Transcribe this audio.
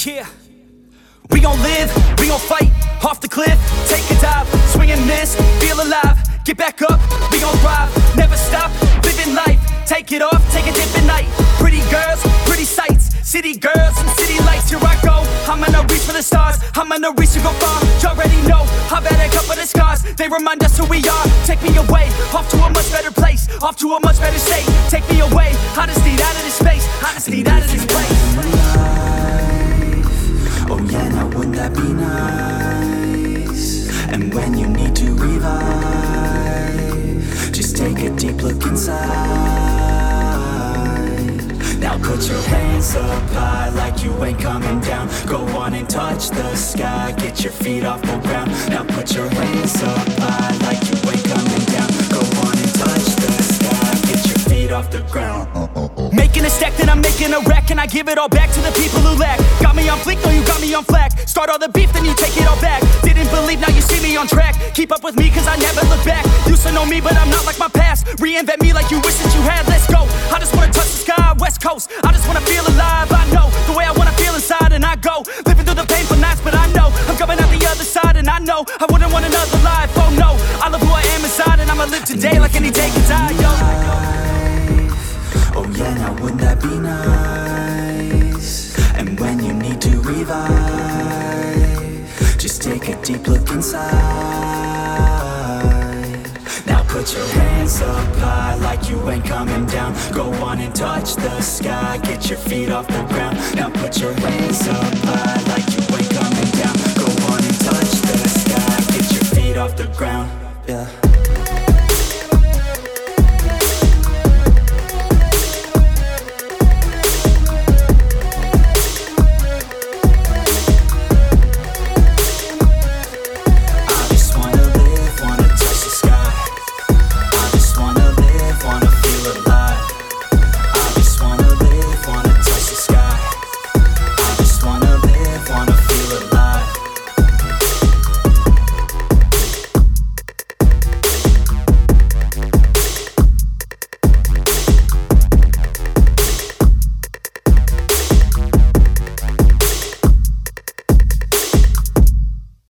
Yeah. We gon' live, we gon' fight, off the cliff, take a dive, swing and miss, feel alive, get back up, we gon' thrive, never stop, living life, take it off, take a dip at night, pretty girls, pretty sights, city girls and city lights, here I go, I'm gonna reach for the stars, I'm gonna reach to go far, you already know, I've had a couple of scars, they remind us who we are, take me away, off to a much better place, off to a much better state, take me away, I just need out of this space, I just need out of this place. Oh yeah, now wouldn't that be nice? And when you need to revive, just take a deep look inside. Now put your hands up high like you ain't coming down. Go on and touch the sky, get your feet off the ground. Now put your hands up high like you ain't coming down. Go on and touch the sky, get your feet off the ground. Making a stack, then I'm making a rack, and I give it all back to the people who lack. Got me on fleek, no you got me on flack. Start all the beef, then you take it all back. Didn't believe, now you see me on track. Keep up with me, cause I never look back. Used to know me, but I'm not like my past. Reinvent me like you wish that you had, let's go. I just wanna touch the sky, West Coast. I just wanna feel alive, I know the way I wanna feel inside, and I go living through the painful nights, but I know I'm coming out the other side, and I know I wouldn't want another life, oh no. I love who I am inside, and I'ma live today like any day can die, yo. Oh yeah, now wouldn't that be nice? And when you need to revive, just take a deep look inside. Now put your hands up high like you ain't coming down. Go on and touch the sky, get your feet off the ground. Now put your hands up high like you ain't coming down. Go on and touch the sky, get your feet off the ground. Yeah.